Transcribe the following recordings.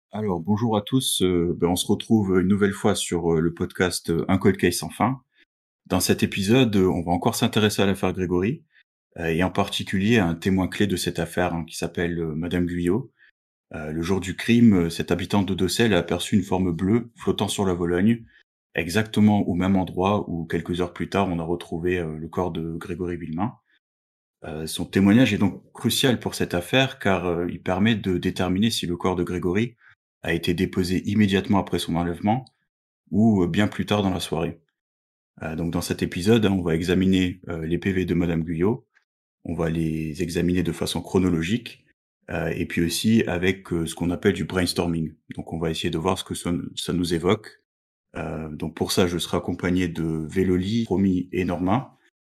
Alors bonjour à tous, on se retrouve une nouvelle fois sur, le podcast, Un cold case sans fin. Dans cet épisode, on va encore s'intéresser à l'affaire Grégory, et en particulier à un témoin clé de cette affaire, hein, qui s'appelle, madame Guyot. Le jour du crime, cette habitante de Docelles a aperçu une forme bleue flottant sur la Vologne, exactement au même endroit où quelques heures plus tard on a retrouvé, le corps de Grégory Villemain. Son témoignage est donc crucial pour cette affaire car, il permet de déterminer si le corps de Grégory a été déposé immédiatement après son enlèvement ou, bien plus tard dans la soirée. Donc dans cet épisode, hein, on va examiner, les PV de madame Guyot. On va les examiner de façon chronologique, et puis aussi avec, ce qu'on appelle du brainstorming. Donc on va essayer de voir ce que ça nous évoque. Donc pour ça, je serai accompagné de Véloli, Romy et Norma.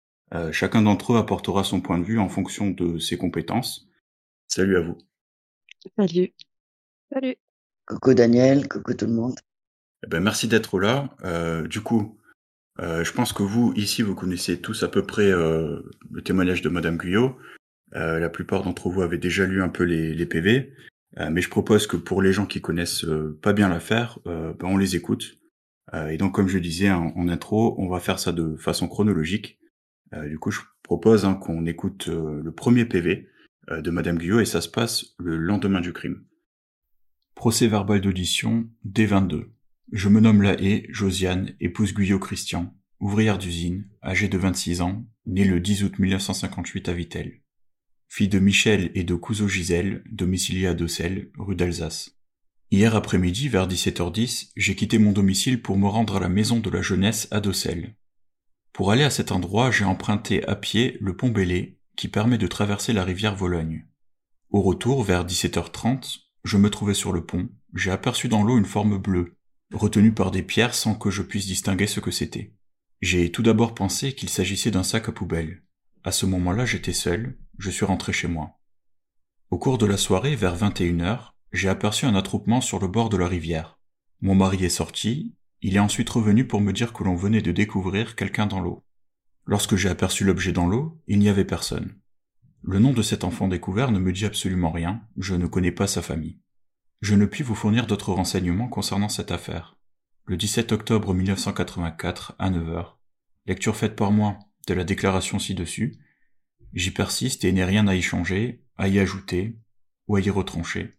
Chacun d'entre eux apportera son point de vue en fonction de ses compétences. Salut à vous. Salut. Salut. Coucou Daniel, coucou tout le monde. Eh ben, merci d'être là. Du coup, je pense que vous, ici, vous connaissez tous à peu près le témoignage de madame Guyot. La plupart d'entre vous avez déjà lu un peu les PV, mais je propose que pour les gens qui connaissent pas bien l'affaire, on les écoute. Et donc, comme je disais en intro, on va faire ça de façon chronologique. Du coup, je propose, hein, qu'on écoute le premier PV de madame Guyot, et ça se passe le lendemain du crime. Procès-verbal d'audition, D22. Je me nomme Lahaye, Josiane, épouse Guyot Christian, ouvrière d'usine, âgée de 26 ans, née le 10 août 1958 à Vittel. Fille de Michel et de Couzeau Gisèle, domiciliée à Docelles, rue d'Alsace. Hier après-midi, vers 17h10, j'ai quitté mon domicile pour me rendre à la maison de la jeunesse à Docelles. Pour aller à cet endroit, j'ai emprunté à pied le pont Bellay, qui permet de traverser la rivière Vologne. Au retour, vers 17h30, je me trouvais sur le pont, j'ai aperçu dans l'eau une forme bleue, retenue par des pierres sans que je puisse distinguer ce que c'était. J'ai tout d'abord pensé qu'il s'agissait d'un sac à poubelle. À ce moment-là, j'étais seul, je suis rentré chez moi. Au cours de la soirée, vers 21h, j'ai aperçu un attroupement sur le bord de la rivière. Mon mari est sorti, il est ensuite revenu pour me dire que l'on venait de découvrir quelqu'un dans l'eau. Lorsque j'ai aperçu l'objet dans l'eau, il n'y avait personne. Le nom de cet enfant découvert ne me dit absolument rien, je ne connais pas sa famille. Je ne puis vous fournir d'autres renseignements concernant cette affaire. Le 17 octobre 1984, à 9h, lecture faite par moi de la déclaration ci-dessus, j'y persiste et n'ai rien à y changer, à y ajouter ou à y retrancher.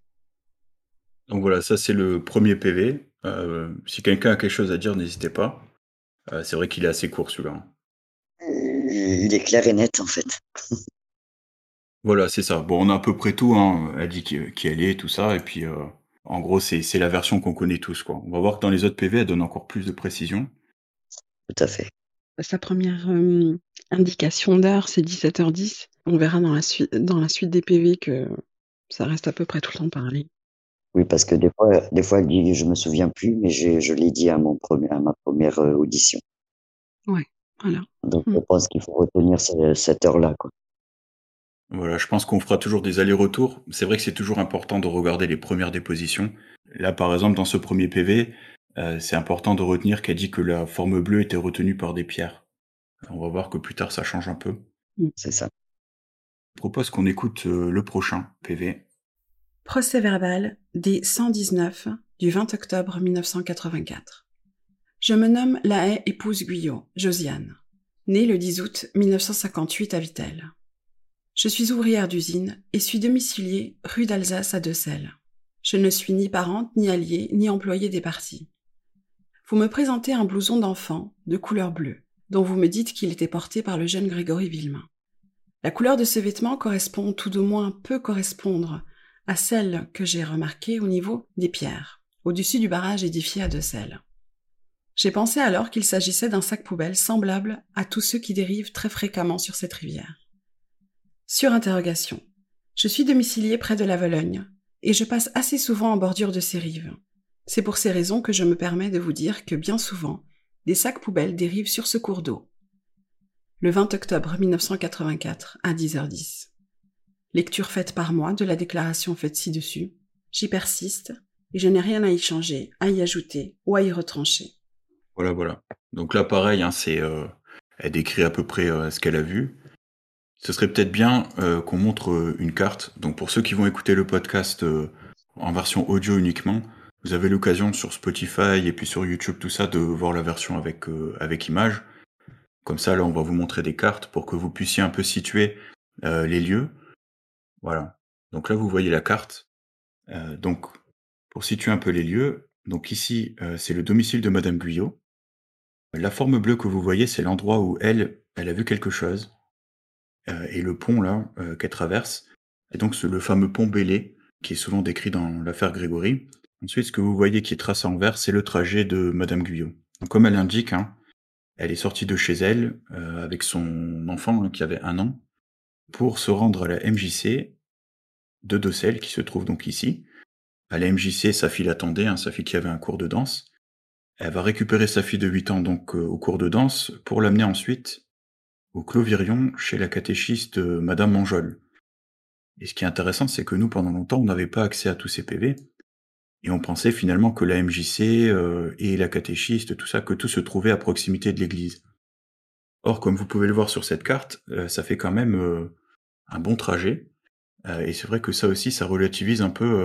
Donc voilà, ça c'est le premier PV. Si quelqu'un a quelque chose à dire, n'hésitez pas. C'est vrai qu'il est assez court celui-là. Il est clair et net en fait. Voilà, c'est ça. Bon, on a à peu près tout, hein. Elle dit qui elle est, tout ça, et puis en gros, c'est la version qu'on connaît tous, quoi. On va voir que dans les autres PV, elle donne encore plus de précision. Tout à fait. Sa première indication d'heure, c'est 17h10. On verra dans la suite des PV que ça reste à peu près tout le temps pareil. Oui, parce que des fois, elle dit, je me souviens plus, mais je l'ai dit à ma première audition. Ouais, voilà. Donc, je pense qu'il faut retenir cette heure-là, quoi. Voilà, je pense qu'on fera toujours des allers-retours. C'est vrai que c'est toujours important de regarder les premières dépositions. Là, par exemple, dans ce premier PV, c'est important de retenir qu'elle dit que la forme bleue était retenue par des pierres. On va voir que plus tard, ça change un peu. C'est ça. Je propose qu'on écoute le prochain PV. Procès-verbal des 119 du 20 octobre 1984. Je me nomme Lahaye épouse Guyot, Josiane, née le 10 août 1958 à Vittel. Je suis ouvrière d'usine et suis domiciliée rue d'Alsace à Docelles. Je ne suis ni parente, ni alliée, ni employée des partis. Vous me présentez un blouson d'enfant de couleur bleue, dont vous me dites qu'il était porté par le jeune Grégory Villemain. La couleur de ce vêtement correspond, tout de moins peut correspondre, à celle que j'ai remarquée au niveau des pierres, au-dessus du barrage édifié à Docelles. J'ai pensé alors qu'il s'agissait d'un sac poubelle semblable à tous ceux qui dérivent très fréquemment sur cette rivière. Sur interrogation. Je suis domiciliée près de la Vologne, et je passe assez souvent en bordure de ces rives. C'est pour ces raisons que je me permets de vous dire que bien souvent, des sacs poubelles dérivent sur ce cours d'eau. Le 20 octobre 1984, à 10h10. Lecture faite par moi de la déclaration faite ci-dessus. J'y persiste, et je n'ai rien à y changer, à y ajouter ou à y retrancher. Voilà. Donc là, pareil, hein, elle décrit à peu près ce qu'elle a vu. Ce serait peut-être bien qu'on montre une carte. Donc pour ceux qui vont écouter le podcast en version audio uniquement. Vous avez l'occasion sur Spotify et puis sur YouTube, tout ça, de voir la version avec image. Comme ça, là, on va vous montrer des cartes pour que vous puissiez un peu situer les lieux. Voilà. Donc là, vous voyez la carte. Donc, pour situer un peu les lieux, donc ici, c'est le domicile de Madame Guyot. La forme bleue que vous voyez, c'est l'endroit où elle a vu quelque chose. Et le pont là, qu'elle traverse, et donc le fameux pont Bélé, qui est souvent décrit dans l'affaire Grégory. Ensuite, ce que vous voyez qui est tracé en vert, c'est le trajet de Madame Guyot. Donc comme elle l'indique, hein, elle est sortie de chez elle, avec son enfant, hein, qui avait 1 an, pour se rendre à la MJC de Docelles, qui se trouve donc ici. À la MJC, sa fille l'attendait, hein, sa fille qui avait un cours de danse. Elle va récupérer sa fille de 8 ans donc, au cours de danse, pour l'amener ensuite au Clos Virion, chez la catéchiste, madame Manjol. Et ce qui est intéressant, c'est que nous, pendant longtemps, on n'avait pas accès à tous ces PV, et on pensait finalement que la MJC, et la catéchiste, tout ça, que tout se trouvait à proximité de l'église. Or, comme vous pouvez le voir sur cette carte, ça fait quand même, un bon trajet, et c'est vrai que ça aussi, ça relativise un peu,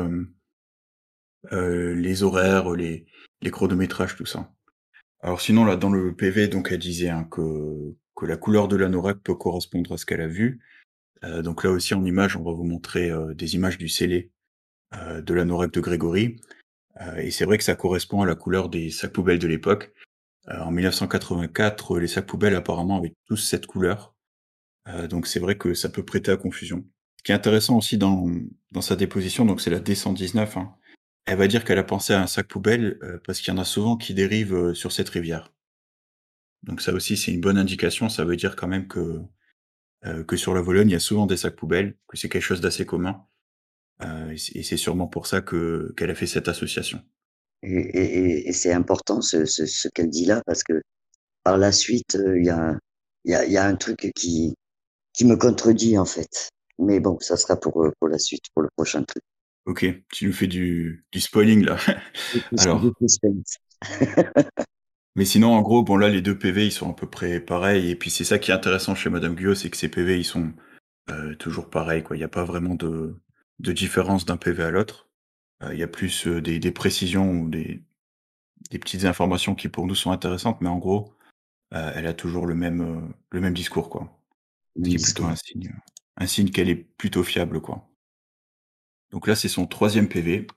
les horaires, les chronométrages, tout ça. Alors sinon, là, dans le PV, donc elle disait, hein, que la couleur de l'anorak peut correspondre à ce qu'elle a vu. Donc là aussi, en image, on va vous montrer, des images du scellé, de l'anorak de Grégory. Et c'est vrai que ça correspond à la couleur des sacs poubelles de l'époque. En 1984, les sacs poubelles apparemment avaient tous cette couleur, donc c'est vrai que ça peut prêter à confusion. Ce qui est intéressant aussi dans sa déposition, donc c'est la D119, hein. Elle va dire qu'elle a pensé à un sac poubelle, parce qu'il y en a souvent qui dérivent, sur cette rivière. Donc ça aussi, c'est une bonne indication, ça veut dire quand même que sur la Vologne, il y a souvent des sacs poubelles, que c'est quelque chose d'assez commun, et c'est sûrement pour ça qu'elle a fait cette association. Et c'est important ce qu'elle dit là, parce que par la suite, il y a un truc qui me contredit, en fait. Mais bon, ça sera pour la suite, pour le prochain truc. OK, tu nous fais du spoiling là. Du Alors, suspense. mais sinon, en gros, bon là, les 2 PV, ils sont à peu près pareils, et puis c'est ça qui est intéressant chez Madame Guyot, c'est que ces PV, ils sont, toujours pareils, quoi. Il y a pas vraiment de différence d'un PV à l'autre. Il y a plus, des précisions ou des petites informations qui pour nous sont intéressantes, mais en gros, elle a toujours le même discours, quoi. Ce Même qui est plutôt discours. un signe qu'elle est plutôt fiable, quoi. Donc là, c'est son 3e PV,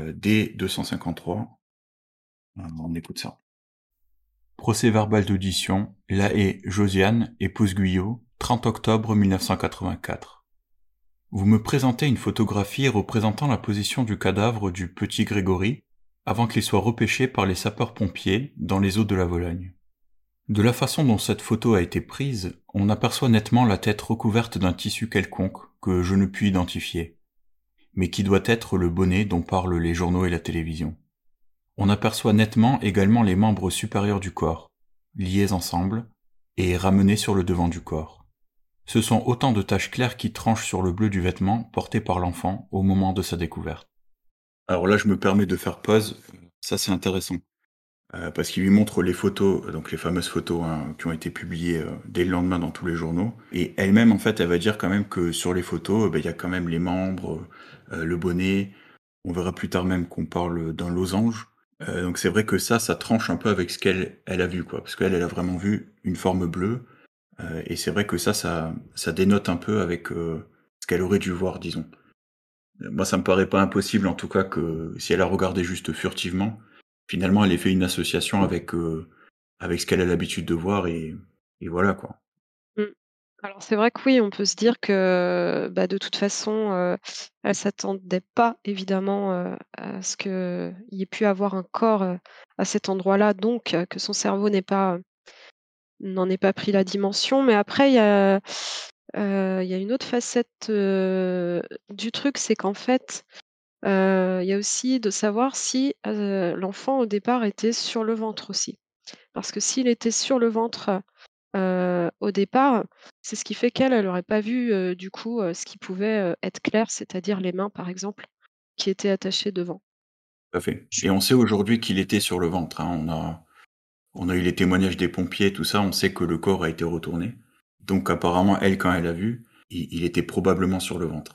D253. On écoute ça. Procès-verbal d'audition, Lahaye Josiane, épouse Guyot, 30 octobre 1984. Vous me présentez une photographie représentant la position du cadavre du petit Grégory avant qu'il soit repêché par les sapeurs-pompiers dans les eaux de la Vologne. De la façon dont cette photo a été prise, on aperçoit nettement la tête recouverte d'un tissu quelconque que je ne puis identifier, mais qui doit être le bonnet dont parlent les journaux et la télévision. On aperçoit nettement également les membres supérieurs du corps, liés ensemble et ramenés sur le devant du corps. Ce sont autant de taches claires qui tranchent sur le bleu du vêtement porté par l'enfant au moment de sa découverte. Alors là, je me permets de faire pause, ça c'est intéressant, parce qu'il lui montre les photos, donc les fameuses photos, hein, qui ont été publiées, dès le lendemain dans tous les journaux, et elle-même, en fait, elle va dire quand même que sur les photos, il y a quand même les membres, le bonnet. On verra plus tard même qu'on parle d'un losange. Donc c'est vrai que ça tranche un peu avec ce qu'elle a vu, quoi. Parce qu'elle, elle a vraiment vu une forme bleue, et c'est vrai que ça dénote un peu avec, ce qu'elle aurait dû voir, disons. Moi, ça me paraît pas impossible, en tout cas, que si elle a regardé juste furtivement, finalement, elle ait fait une association avec ce qu'elle a l'habitude de voir, et voilà, quoi. Mmh. Alors c'est vrai que oui, on peut se dire que, bah, de toute façon, elle s'attendait pas évidemment, à ce qu'il y ait pu avoir un corps, à cet endroit-là, donc que son cerveau n'en ait pas pris la dimension. Mais après il y a une autre facette, du truc, c'est qu'en fait, il y a aussi de savoir si, l'enfant au départ était sur le ventre aussi. Parce que s'il était sur le ventre, au départ, c'est ce qui fait qu'elle, elle aurait pas vu, du coup, ce qui pouvait, être clair, c'est-à-dire les mains, par exemple, qui étaient attachées devant. Tout à fait. Et on sait aujourd'hui qu'il était sur le ventre, hein. On a eu les témoignages des pompiers, tout ça, on sait que le corps a été retourné. Donc apparemment, elle, quand elle a vu, il était probablement sur le ventre.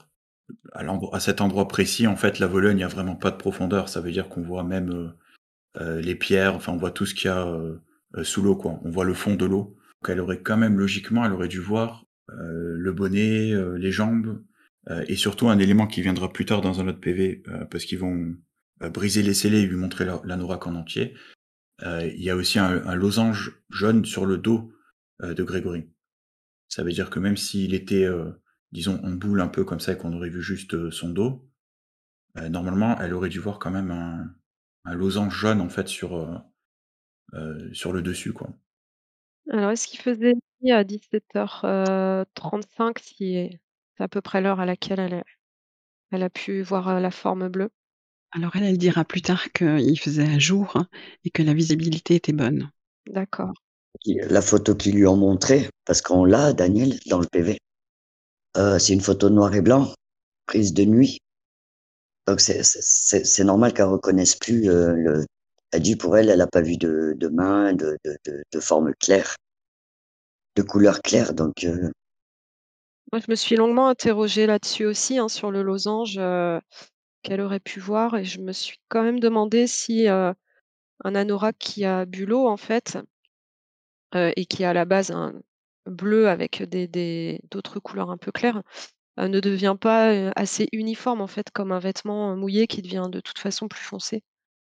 À cet endroit précis, en fait, la Vologne, il y a vraiment pas de profondeur. Ça veut dire qu'on voit même, les pierres, enfin, on voit tout ce qu'il y a, sous l'eau, quoi. On voit le fond de l'eau. Donc elle aurait quand même logiquement, elle aurait dû voir, le bonnet, les jambes, et surtout un élément qui viendra plus tard dans un autre PV, parce qu'ils vont, briser les scellés et lui montrer l'anorak en entier. Il y a aussi un losange jaune sur le dos, de Grégory. Ça veut dire que même s'il était, disons en boule un peu comme ça et qu'on aurait vu juste, son dos, normalement elle aurait dû voir quand même un losange jaune en fait sur le dessus, quoi. Alors est-ce qu'il faisait nuit à 17:35 si c'est à peu près l'heure à laquelle elle a pu voir, la forme bleue? Alors elle, elle dira plus tard qu'il faisait jour, hein, et que la visibilité était bonne. D'accord. La photo qu'ils lui ont montrée, parce qu'on l'a, Daniel, dans le PV, c'est une photo noir et blanc, prise de nuit. Donc c'est normal qu'elle reconnaisse plus, le elle dit pour elle, elle a pas vu de main, de forme claire, de couleur claire donc Moi, je me suis longuement interrogée là-dessus aussi, hein, sur le losange, qu'elle aurait pu voir et je me suis quand même demandé si, un anorak qui a bu l'eau en fait, et qui est à la base un bleu avec des d'autres couleurs un peu claires, ne devient pas, assez uniforme en fait comme un vêtement, mouillé qui devient de toute façon plus foncé.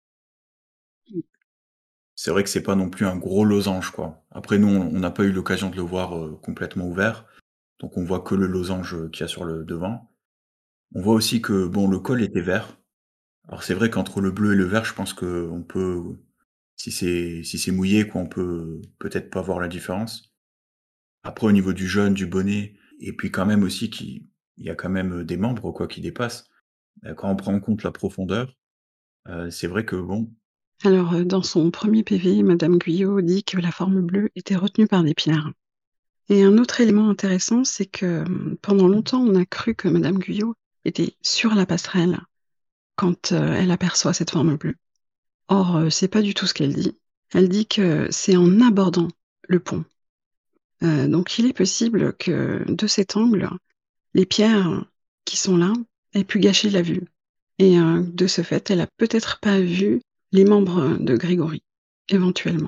C'est vrai que c'est pas non plus un gros losange, quoi. Après nous, on n'a pas eu l'occasion de le voir, complètement ouvert, donc on voit que le losange, qu'il y a sur le devant. On voit aussi que, bon, le col était vert. Alors c'est vrai qu'entre le bleu et le vert, je pense qu'on peut, si c'est mouillé, quoi, on peut peut-être pas voir la différence. Après au niveau du jaune, du bonnet et puis quand même aussi il y a quand même, des membres, quoi, qui dépassent. Quand on prend en compte la profondeur, c'est vrai que bon. Alors, dans son premier PV, madame Guyot dit que la forme bleue était retenue par des pierres. Et un autre élément intéressant, c'est que, pendant longtemps, on a cru que madame Guyot était sur la passerelle quand, elle aperçoit cette forme bleue. Or, c'est pas du tout ce qu'elle dit. Elle dit que c'est en abordant le pont. Donc il est possible que, de cet angle, les pierres qui sont là aient pu gâcher la vue et de ce fait, elle a peut-être pas vu les membres de Grégory, éventuellement.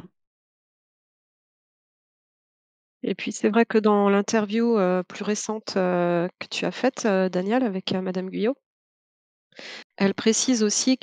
Et puis c'est vrai que dans l'interview, plus récente, que tu as faite, Daniel, avec, madame Guyot, elle précise aussi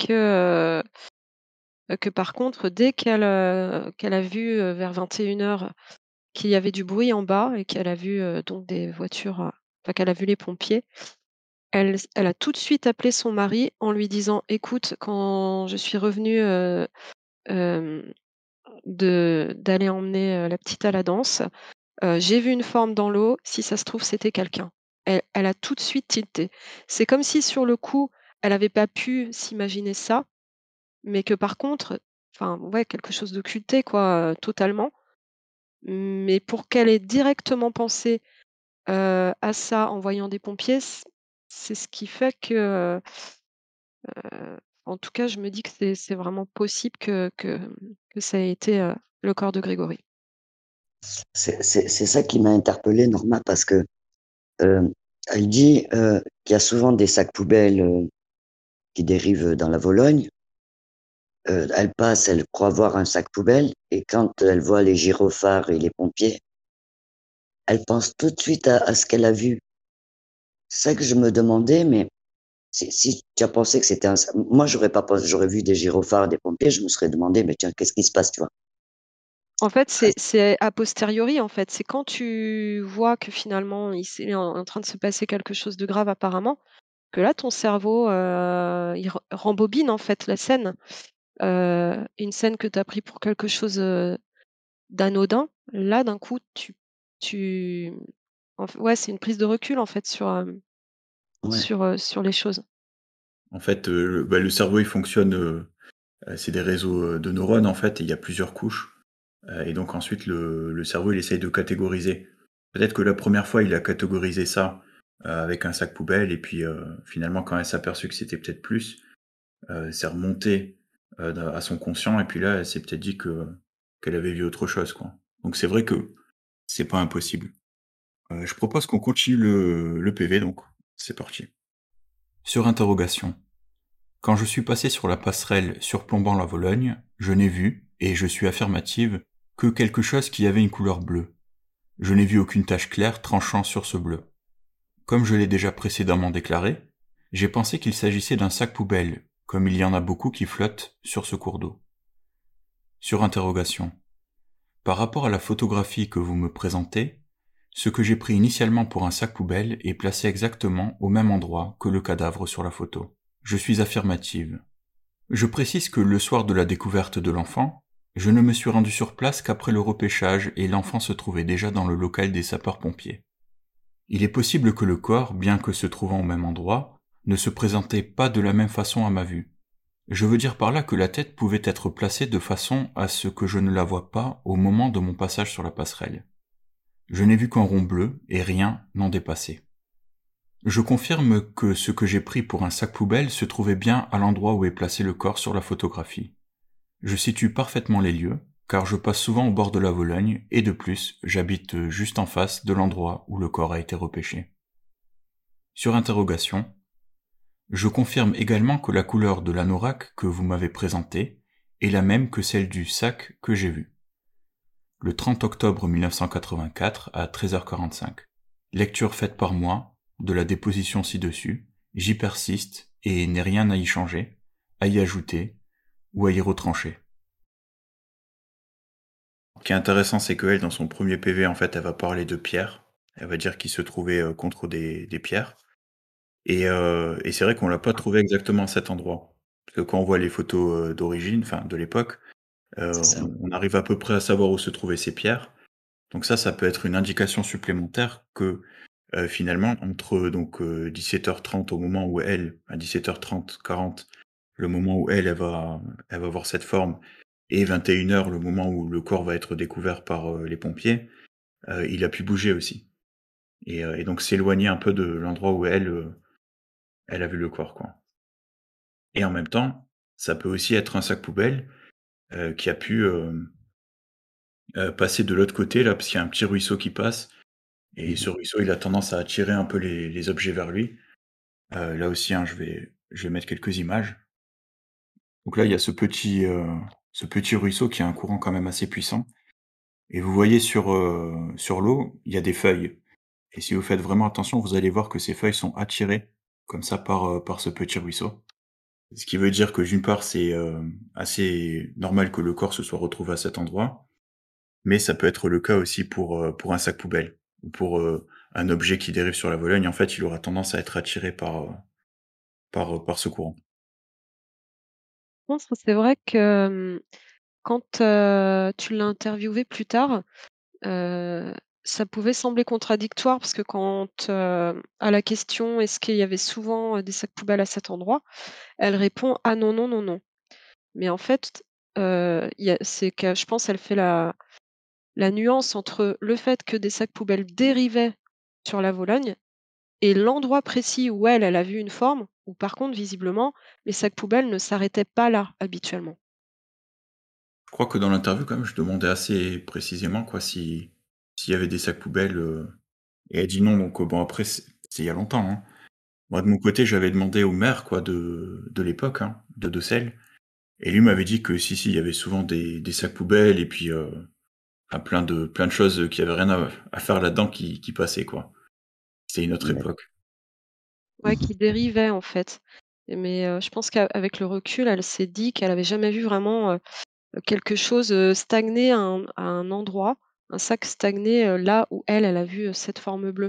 que par contre dès qu'elle a vu, vers 21:00 qu'il y avait du bruit en bas et qu'elle a vu, donc des voitures, enfin qu'elle a vu les pompiers, elle a tout de suite appelé son mari en lui disant: «Écoute, quand je suis revenue, hem, d'aller emmener, la petite à la danse, j'ai vu une forme dans l'eau, si ça se trouve, c'était quelqu'un». Elle a tout de suite tilté. C'est comme si sur le coup, elle avait pas pu s'imaginer ça, mais que par contre, enfin ouais, quelque chose d'occulté quoi, totalement. Mais pour qu'elle ait directement pensé, à ça en voyant des pompiers, c'est ce qui fait que, en tout cas, je me dis que c'est vraiment possible que ça ait été, le corps de Grégory. c'est ça qui m'a interpellé Norma parce que, elle dit, qu'il y a souvent des sacs poubelles, qui dérivent dans la Vologne. Elle passe, elle croit voir un sac poubelle et quand elle voit les gyrophares et les pompiers, elle pense tout de suite à ce qu'elle a vu. C'est ça que je me demandais, mais si tu as pensé que c'était un sac moi j'aurais pas pensé j'aurais vu des gyrophares, des pompiers, je me serais demandé: «Mais tiens, qu'est-ce qui se passe?» tu vois? En fait, Ah c'est a posteriori, en fait. C'est quand tu vois que finalement il est en train de se passer quelque chose de grave apparemment, que là ton cerveau, il rembobine en fait la scène. Une scène que tu as pris pour quelque chose, d'anodin, là d'un coup tu ouais, c'est une prise de recul en fait sur, ouais, sur les choses. En fait, le cerveau il fonctionne, c'est des réseaux, de neurones en fait et il y a plusieurs couches, et donc ensuite le cerveau il essaye de catégoriser. Peut-être que la première fois il a catégorisé ça, avec un sac poubelle et puis, finalement quand elle s'est aperçue que c'était peut-être plus, c'est remonté, à son conscient et puis là elle s'est peut-être dit qu'elle avait vu autre chose, quoi. Donc c'est vrai que c'est pas impossible. Je propose qu'on continue le PV donc, c'est parti. Sur interrogation. Quand je suis passé sur la passerelle surplombant la Vologne, je n'ai vu, et je suis affirmative, que quelque chose qui avait une couleur bleue. Je n'ai vu aucune tache claire tranchant sur ce bleu. Comme je l'ai déjà précédemment déclaré, j'ai pensé qu'il s'agissait d'un sac poubelle, comme il y en a beaucoup qui flottent sur ce cours d'eau. Sur interrogation. Par rapport à la photographie que vous me présentez, ce que j'ai pris initialement pour un sac poubelle est placé exactement au même endroit que le cadavre sur la photo. Je suis affirmative. Je précise que le soir de la découverte de l'enfant, je ne me suis rendu sur place qu'après le repêchage et l'enfant se trouvait déjà dans le local des sapeurs-pompiers. Il est possible que le corps, bien que se trouvant au même endroit, ne se présentait pas de la même façon à ma vue. Je veux dire par là que la tête pouvait être placée de façon à ce que je ne la voie pas au moment de mon passage sur la passerelle. Je n'ai vu qu'un rond bleu et rien n'en dépassait. Je confirme que ce que j'ai pris pour un sac poubelle se trouvait bien à l'endroit où est placé le corps sur la photographie. Je situe parfaitement les lieux, car je passe souvent au bord de la Vologne, et de plus, j'habite juste en face de l'endroit où le corps a été repêché. Sur interrogation, je confirme également que la couleur de l'anorak que vous m'avez présentée est la même que celle du sac que j'ai vu. Le 30 octobre 1984 à 13h45. Lecture faite par moi, de la déposition ci-dessus, j'y persiste et n'ai rien à y changer, à y ajouter ou à y retrancher. Ce qui est intéressant, c'est qu'elle, dans son premier PV, en fait, elle va parler de pierres. Elle va dire qu'il se trouvait contre des pierres. Et c'est vrai qu'on l'a pas trouvé exactement à cet endroit. Parce que quand on voit les photos d'origine, enfin de l'époque, C'est ça. on arrive à peu près à savoir où se trouvaient ces pierres. Donc ça peut être une indication supplémentaire que finalement, entre donc 17h30 au moment où elle, à 17h30, 40, le moment où elle va voir cette forme, et 21h, le moment où le corps va être découvert par les pompiers, il a pu bouger aussi. Et donc s'éloigner un peu de l'endroit où elle a vu le corps, quoi. Et en même temps, ça peut aussi être un sac poubelle qui a pu passer de l'autre côté, là, parce qu'il y a un petit ruisseau qui passe. Et Mmh. ce ruisseau, il a tendance à attirer un peu les objets vers lui. Là aussi, hein, je vais mettre quelques images. Donc là, il y a ce petit ruisseau qui a un courant quand même assez puissant. Et vous voyez sur l'eau, il y a des feuilles. Et si vous faites vraiment attention, vous allez voir que ces feuilles sont attirées comme ça par ce petit ruisseau. Ce qui veut dire que d'une part, c'est assez normal que le corps se soit retrouvé à cet endroit, mais ça peut être le cas aussi pour un sac poubelle ou pour un objet qui dérive sur la Vologne. En fait, il aura tendance à être attiré par ce courant. Je pense que c'est vrai que, quand, tu l'as interviewé plus tard, heu, ça pouvait sembler contradictoire parce que quand, à la question: «Est-ce qu'il y avait souvent, des sacs poubelles à cet endroit?» elle répond: «Ah non, non, non, non». Mais en fait, il y a c'est que je pense elle fait la nuance entre le fait que des sacs poubelles dérivaient sur la Vologne et l'endroit précis où elle a vu une forme, où par contre visiblement les sacs poubelles ne s'arrêtaient pas là habituellement. Je crois que dans l'interview quand même, je demandais assez précisément quoi s'il y avait des sacs poubelles, et elle dit non, donc bon après c'est il y a longtemps, hein. Moi de mon côté, j'avais demandé au maire quoi de l'époque, hein, de Docelles, et lui m'avait dit que si, il y avait souvent des sacs poubelles et puis, enfin plein de choses qui avaient rien à faire là-dedans qui passaient quoi. C'était une autre D'accord. époque. Ouais, qui dérivaient en fait. Mais, je pense qu'avec le recul, elle s'est dit qu'elle avait jamais vu vraiment, quelque chose, stagner à un endroit, un sac stagner, là où elle a vu, cette forme bleue.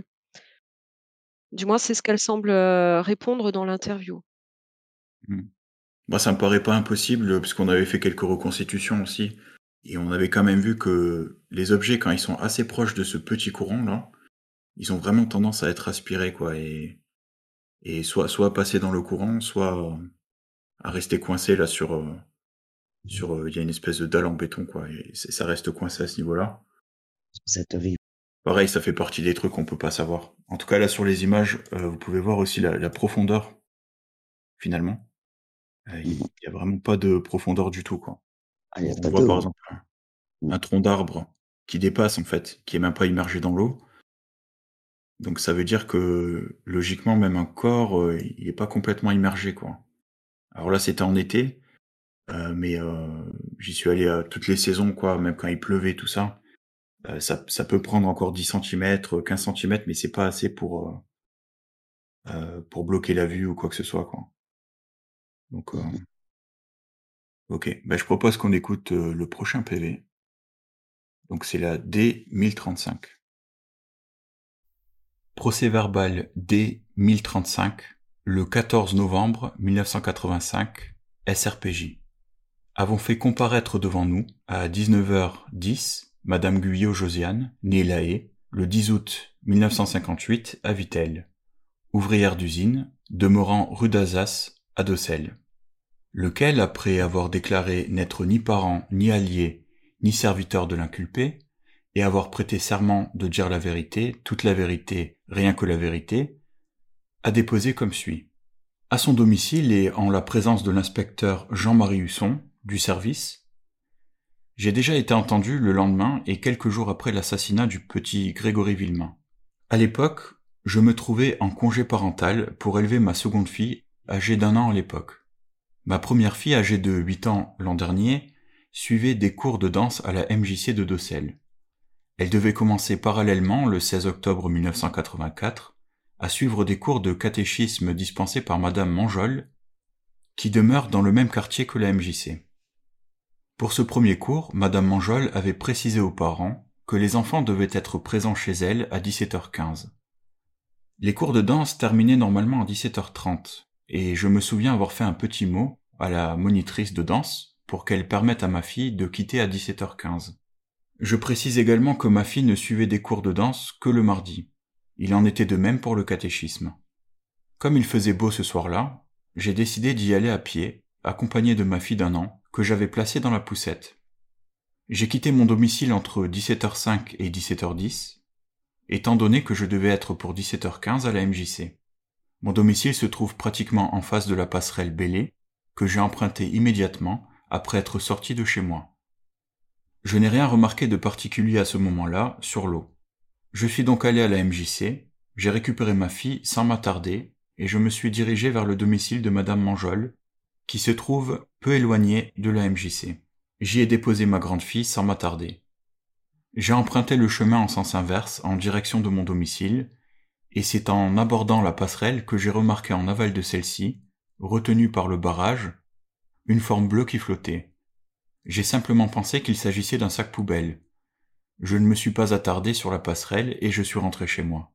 Du moins, c'est ce qu'elle semble, répondre dans l'interview. Mmh. Moi, ça me paraît pas impossible, puisqu'on avait fait quelques reconstitutions aussi, et on avait quand même vu que les objets, quand ils sont assez proches de ce petit courant-là, ils ont vraiment tendance à être aspirés, quoi, et soit à passer dans le courant, soit, à rester coincés là il y a une espèce de dalle en béton, quoi, et ça reste coincé à ce niveau-là. C'est horrible. Pareil, ça fait partie des trucs qu'on peut pas savoir. En tout cas, là, sur les images, vous pouvez voir aussi la profondeur, finalement. Il Mmh. y a vraiment pas de profondeur du tout, quoi. Ah, il y a On pas voit par d'eau. exemple Mmh. un tronc d'arbre qui dépasse en fait, qui est même pas immergé dans l'eau, Donc ça veut dire que, logiquement, même un corps, il est pas complètement immergé, quoi. Alors là, c'était en été, mais j'y suis allé, toutes les saisons, quoi, même quand il pleuvait, tout ça. Ça peut prendre encore 10 centimètres, 15 centimètres, mais c'est pas assez pour bloquer la vue ou quoi que ce soit, quoi. Donc, Mhm. OK. Bah, je propose qu'on écoute, le prochain PV. Donc c'est la D1035. Procès-verbal D1035, le 14 novembre 1985, SRPJ. Avons fait comparaître devant nous, à 19h10, Madame Guyot Josiane, née La Haye, le 10 août 1958, à Vittel. Ouvrière d'usine, demeurant rue d'Alsace, à Docelles. Lequel, après avoir déclaré n'être ni parent, ni allié, ni serviteur de l'inculpé, et avoir prêté serment de dire la vérité, toute la vérité, rien que la vérité, a déposé comme suit. À son domicile et en la présence de l'inspecteur Jean-Marie Husson, du service, j'ai déjà été entendu le lendemain et quelques jours après l'assassinat du petit Grégory Villemain. À l'époque, je me trouvais en congé parental pour élever ma seconde fille, âgée d'1 an à l'époque. Ma première fille, âgée de 8 ans l'an dernier, suivait des cours de danse à la MJC de Docelles. Elle devait commencer parallèlement, le 16 octobre 1984, à suivre des cours de catéchisme dispensés par Madame Manjol, qui demeure dans le même quartier que la MJC. Pour ce premier cours, Madame Manjol avait précisé aux parents que les enfants devaient être présents chez elle à 17h15. Les cours de danse terminaient normalement à 17h30, et je me souviens avoir fait un petit mot à la monitrice de danse pour qu'elle permette à ma fille de quitter à 17h15. Je précise également que ma fille ne suivait des cours de danse que le mardi. Il en était de même pour le catéchisme. Comme il faisait beau ce soir-là, j'ai décidé d'y aller à pied, accompagné de ma fille d'1 an, que j'avais placée dans la poussette. J'ai quitté mon domicile entre 17h05 et 17h10, étant donné que je devais être pour 17h15 à la MJC. Mon domicile se trouve pratiquement en face de la passerelle Bellay, que j'ai empruntée immédiatement après être sorti de chez moi. Je n'ai rien remarqué de particulier à ce moment-là sur l'eau. Je suis donc allé à la MJC, j'ai récupéré ma fille sans m'attarder, et je me suis dirigé vers le domicile de Madame Manjol, qui se trouve peu éloigné de la MJC. J'y ai déposé ma grande fille sans m'attarder. J'ai emprunté le chemin en sens inverse en direction de mon domicile, et c'est en abordant la passerelle que j'ai remarqué en aval de celle-ci, retenue par le barrage, une forme bleue qui flottait. J'ai simplement pensé qu'il s'agissait d'un sac poubelle. Je ne me suis pas attardé sur la passerelle et je suis rentré chez moi.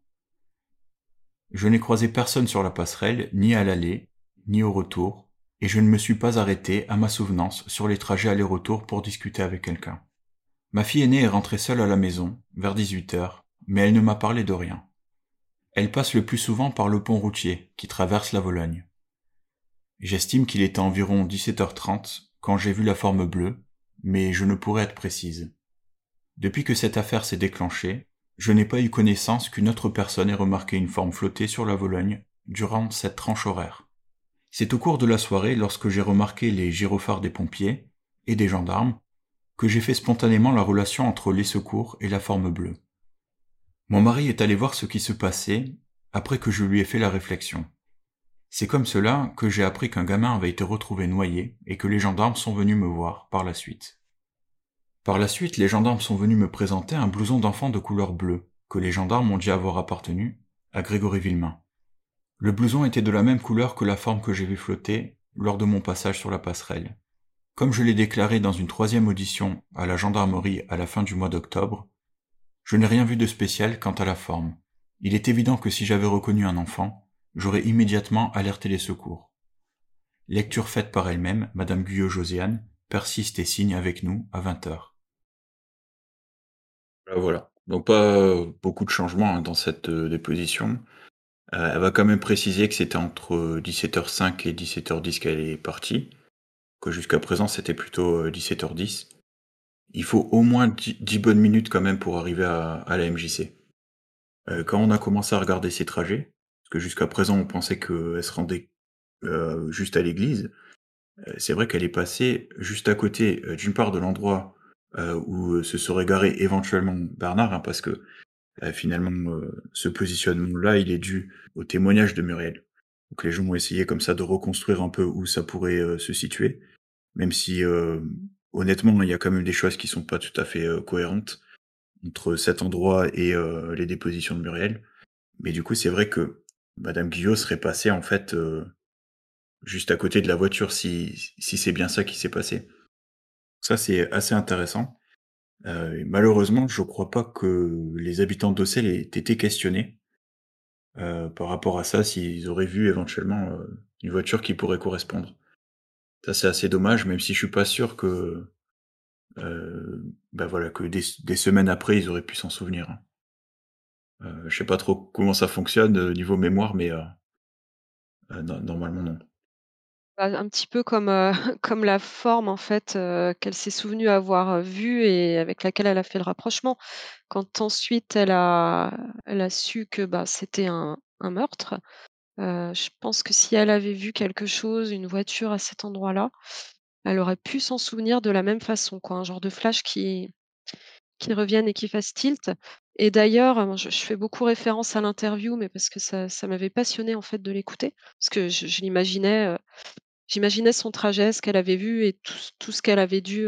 Je n'ai croisé personne sur la passerelle, ni à l'aller, ni au retour, et je ne me suis pas arrêté, à ma souvenance, sur les trajets aller-retour pour discuter avec quelqu'un. Ma fille aînée est rentrée seule à la maison, vers 18h, mais elle ne m'a parlé de rien. Elle passe le plus souvent par le pont routier, qui traverse la Vologne. J'estime qu'il était environ 17h30 quand j'ai vu la forme bleue, mais je ne pourrais être précise. Depuis que cette affaire s'est déclenchée, je n'ai pas eu connaissance qu'une autre personne ait remarqué une forme flotter sur la Vologne durant cette tranche horaire. C'est au cours de la soirée, lorsque j'ai remarqué les gyrophares des pompiers et des gendarmes, que j'ai fait spontanément la relation entre les secours et la forme bleue. Mon mari est allé voir ce qui se passait après que je lui ai fait la réflexion. C'est comme cela que j'ai appris qu'un gamin avait été retrouvé noyé et que les gendarmes sont venus me voir par la suite. Par la suite, les gendarmes sont venus me présenter un blouson d'enfant de couleur bleue, que les gendarmes ont dit avoir appartenu à Grégory Villemain. Le blouson était de la même couleur que la forme que j'ai vue flotter lors de mon passage sur la passerelle. Comme je l'ai déclaré dans une 3e audition à la gendarmerie à la fin du mois d'octobre, je n'ai rien vu de spécial quant à la forme. Il est évident que si j'avais reconnu un enfant, j'aurais immédiatement alerté les secours. Lecture faite par elle-même, Madame Guyot Josiane persiste et signe avec nous à 20h. Voilà. Donc pas beaucoup de changements dans cette déposition. Elle va quand même préciser que c'était entre 17h05 et 17h10 qu'elle est partie, que jusqu'à présent c'était plutôt 17h10. Il faut au moins 10 bonnes minutes quand même pour arriver à la MJC. Quand on a commencé à regarder ses trajets, parce que jusqu'à présent on pensait qu'elle se rendait juste à l'église, c'est vrai qu'elle est passée juste à côté, d'une part de l'endroit où se serait garé éventuellement Bernard, hein, parce que Finalement, ce positionnement-là, il est dû au témoignage de Muriel. Donc les gens ont essayé comme ça de reconstruire un peu où ça pourrait, se situer, même si, honnêtement, il y a quand même des choses qui sont pas tout à fait, cohérentes entre cet endroit et les dépositions de Muriel. Mais du coup, c'est vrai que madame Guyot serait passée, en fait, juste à côté de la voiture si c'est bien ça qui s'est passé. Ça, c'est assez intéressant. Et malheureusement, je crois pas que les habitants d'Auxerre aient été questionnés, par rapport à ça, s'ils auraient vu éventuellement, une voiture qui pourrait correspondre. Ça, c'est assez dommage, même si je suis pas sûr que, bah, voilà, que des semaines après, ils auraient pu s'en souvenir, hein. Je sais pas trop comment ça fonctionne, niveau mémoire, mais normalement non. Bah, un petit peu comme, comme la forme en fait, qu'elle s'est souvenue avoir, vue et avec laquelle elle a fait le rapprochement. Quand ensuite elle a su que, bah, c'était un meurtre, je pense que si elle avait vu quelque chose, une voiture à cet endroit-là, elle aurait pu s'en souvenir de la même façon quoi, un genre de flash qui revienne et qui fasse tilt. Et d'ailleurs, je fais beaucoup référence à l'interview, mais parce que ça m'avait passionnée en fait de l'écouter, parce que je l'imaginais, j'imaginais son trajet, ce qu'elle avait vu et tout ce qu'elle avait dû,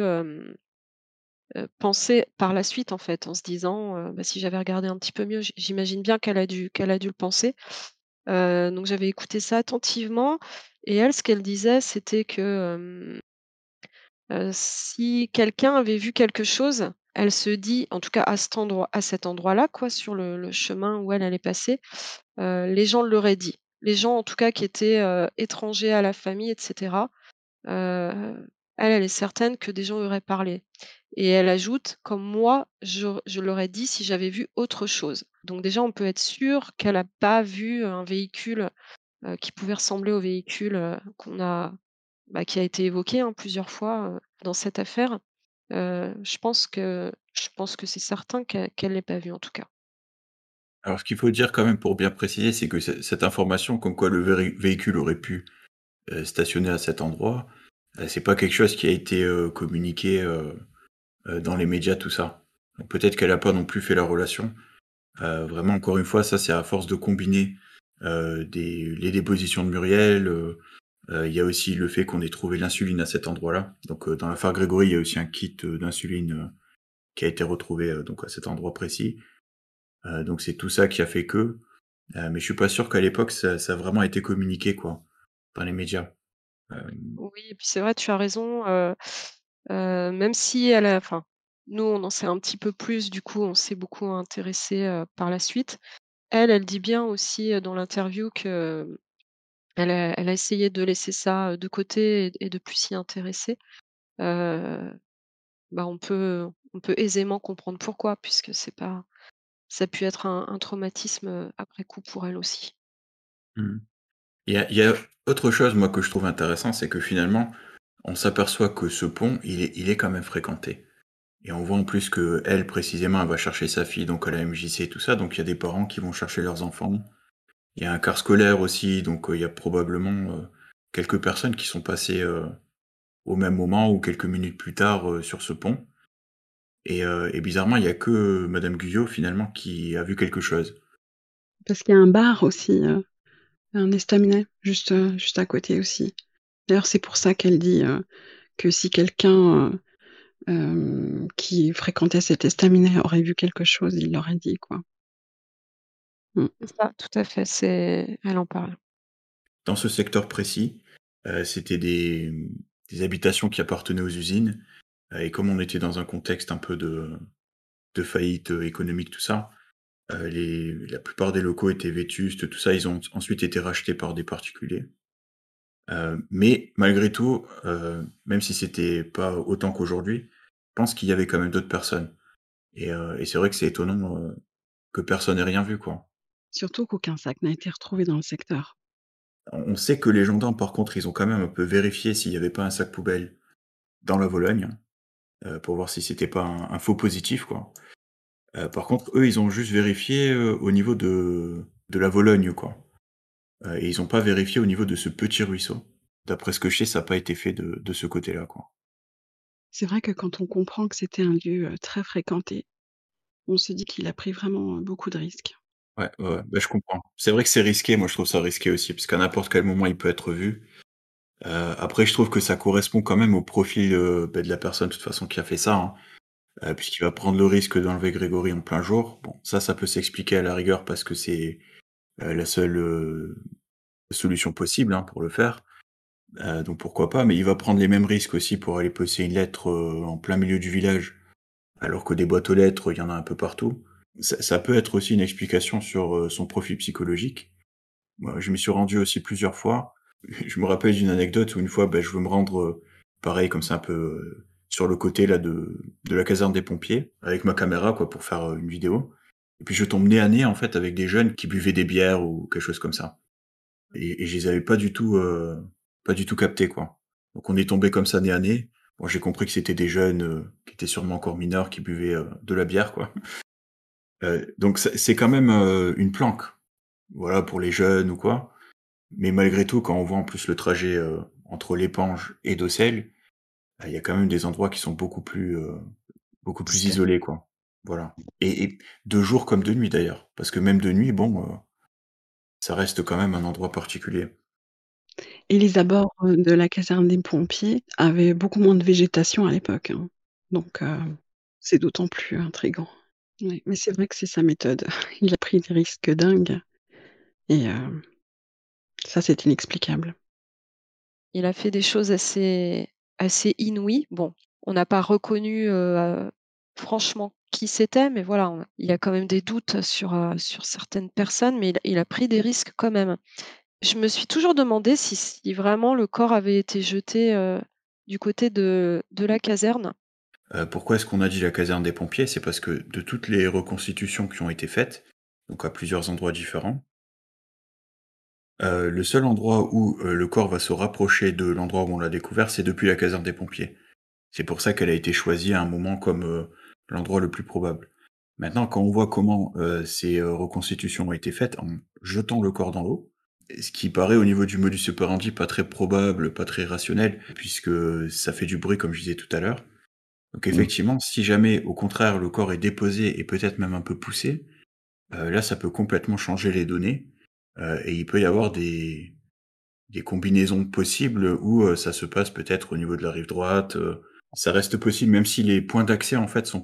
penser par la suite, en fait, en se disant, «Bah, si j'avais regardé un petit peu mieux», j'imagine bien qu'elle a dû le penser. Donc j'avais écouté ça attentivement et elle, ce qu'elle disait, c'était que, si quelqu'un avait vu quelque chose, elle se dit, en tout cas à cet endroit-là, quoi, sur le chemin où elle allait passer, les gens l'auraient dit. Les gens, en tout cas, qui étaient, étrangers à la famille et cetera. Elle est certaine que des gens auraient parlé et elle ajoute: «Comme moi, je l'aurais dit si j'avais vu autre chose». Donc déjà, on peut être sûr qu'elle a pas vu un véhicule, qui pouvait ressembler au véhicule, qui a été évoqué, hein, plusieurs fois, dans cette affaire. Je pense que c'est certain qu'elle l'ait pas vu, en tout cas. Alors ce qu'il faut dire quand même pour bien préciser, c'est que cette information comme quoi le véhicule aurait pu, stationner à cet endroit, c'est pas quelque chose qui a été, communiqué, dans les médias, tout ça. Donc peut-être qu'elle a pas non plus fait la relation. Vraiment encore une fois, ça c'est à force de combiner, les dépositions de Muriel, il y a aussi le fait qu'on ait trouvé l'insuline à cet endroit-là. Donc, dans l'affaire Grégory, il y a aussi un kit, d'insuline, qui a été retrouvé, donc à cet endroit précis. Donc c'est tout ça qui a fait que, mais je suis pas sûr qu'à l'époque ça a vraiment été communiqué quoi, par les médias. Hem, Oui et puis c'est vrai, tu as raison, même si elle a enfin, nous, on en sait un petit peu plus, du coup, on s'est beaucoup intéressé par la suite. Elle dit bien aussi, dans l'interview que elle a essayé de laisser ça, de côté et de plus s'y intéresser. Heu, on peut aisément comprendre pourquoi, puisque c'est pas ça a pu être un traumatisme, après coup pour elle aussi. mmh. Il y a autre chose moi que je trouve intéressant, c'est que finalement, on s'aperçoit que ce pont, il est quand même fréquenté et on voit en plus qu'elle précisément, elle va chercher sa fille donc à la MJC et tout ça, donc il y a des parents qui vont chercher leurs enfants. Il y a un car scolaire aussi, donc il y a probablement, quelques personnes qui sont passées, au même moment ou quelques minutes plus tard, sur ce pont et bizarrement, il y a que madame Guyot finalement qui a vu quelque chose. Parce qu'il y a un bar aussi, un estaminet juste à côté aussi. D'ailleurs, c'est pour ça qu'elle dit, que si quelqu'un, qui fréquentait cet estaminet aurait vu quelque chose, il l'aurait dit, quoi. Mmh. C'est ça, tout à fait, elle en parle. Dans ce secteur précis, c'était des habitations qui appartenaient aux usines, et comme on était dans un contexte un peu de faillite, économique, tout ça, la plupart des locaux étaient vétustes, tout ça. Ils ont ensuite été rachetés par des particuliers. Mais malgré tout, même si c'était pas autant qu'aujourd'hui, je pense qu'il y avait quand même d'autres personnes et c'est vrai que c'est étonnant, que personne n'ait rien vu, quoi. Surtout qu'aucun sac n'a été retrouvé dans le secteur. On sait que les gendarmes, par contre, ils ont quand même un peu vérifié s'il y avait pas un sac poubelle dans la Vologne, pour voir si c'était pas un faux positif, quoi. Par contre, eux, ils ont juste vérifié, au niveau de la Vologne, quoi, et ils ont pas vérifié au niveau de ce petit ruisseau. D'après ce que je sais, ça a pas été fait de ce côté-là, quoi. C'est vrai que quand on comprend que c'était un lieu, très fréquenté, On se dit qu'il a pris vraiment, beaucoup de risques. Ouais, ouais, ouais, bah, je comprends. C'est vrai que c'est risqué, moi je trouve ça risqué aussi, parce qu'à n'importe quel moment il peut être vu. Après je trouve que ça correspond quand même au profil, de la personne de toute façon qui a fait ça, hein. Puisqu'il va prendre le risque d'enlever Grégory en plein jour. Bon, ça peut s'expliquer à la rigueur parce que c'est, la seule, solution possible, hein, pour le faire. Donc pourquoi pas, mais il va prendre les mêmes risques aussi pour aller poster une lettre, en plein milieu du village, alors que des boîtes aux lettres, il y en a un peu partout. Ça peut être aussi une explication sur, son profil psychologique. Moi, je m'y suis rendu aussi plusieurs fois. Je me rappelle d'une anecdote où une fois, je veux me rendre, pareil comme ça un peu, sur le côté là de la caserne des pompiers, avec ma caméra quoi pour faire, une vidéo. Et puis je tombe nez à nez en fait avec des jeunes qui buvaient des bières ou quelque chose comme ça. Et je les avais pas du tout captés quoi. Donc on est tombé comme ça nez à nez. Bon j'ai compris que c'était des jeunes, qui étaient sûrement encore mineurs, qui buvaient, de la bière quoi. Donc c'est quand même, une planque, voilà pour les jeunes ou quoi. Mais malgré tout, quand on voit en plus le trajet, entre L'épange et Docelles, il y a quand même des endroits qui sont beaucoup plus Discret. isolés, quoi. Voilà. Et de jour comme de nuit d'ailleurs, parce que même de nuit, bon, ça reste quand même un endroit particulier. Et les abords, de la caserne des pompiers avaient beaucoup moins de végétation à l'époque, hein. Donc c'est d'autant plus intriguant. Oui, mais c'est vrai que c'est sa méthode. Il a pris des risques dingues et ça, c'est inexplicable. Il a fait des choses assez inouïes. Bon, on n'a pas reconnu, franchement qui c'était, mais voilà, il y a quand même des doutes sur certaines personnes, mais il a pris des risques quand même. Je me suis toujours demandé si vraiment le corps avait été jeté, du côté de la caserne. Pourquoi est-ce qu'on a dit la caserne des pompiers? C'est parce que de toutes les reconstitutions qui ont été faites, donc à plusieurs endroits différents, le seul endroit où, le corps va se rapprocher de l'endroit où on l'a découvert, c'est depuis la caserne des pompiers. C'est pour ça qu'elle a été choisie à un moment comme, l'endroit le plus probable. Maintenant, quand on voit comment, ces, reconstitutions ont été faites en jetant le corps dans l'eau, ce qui paraît au niveau du modus operandi pas très probable, pas très rationnel, puisque ça fait du bruit comme je disais tout à l'heure. Donc Mmh. effectivement, si jamais au contraire le corps est déposé et peut-être même un peu poussé, là ça peut complètement changer les données, et il peut y avoir des combinaisons possibles où, ça se passe peut-être au niveau de la rive droite, ça reste possible même si les points d'accès en fait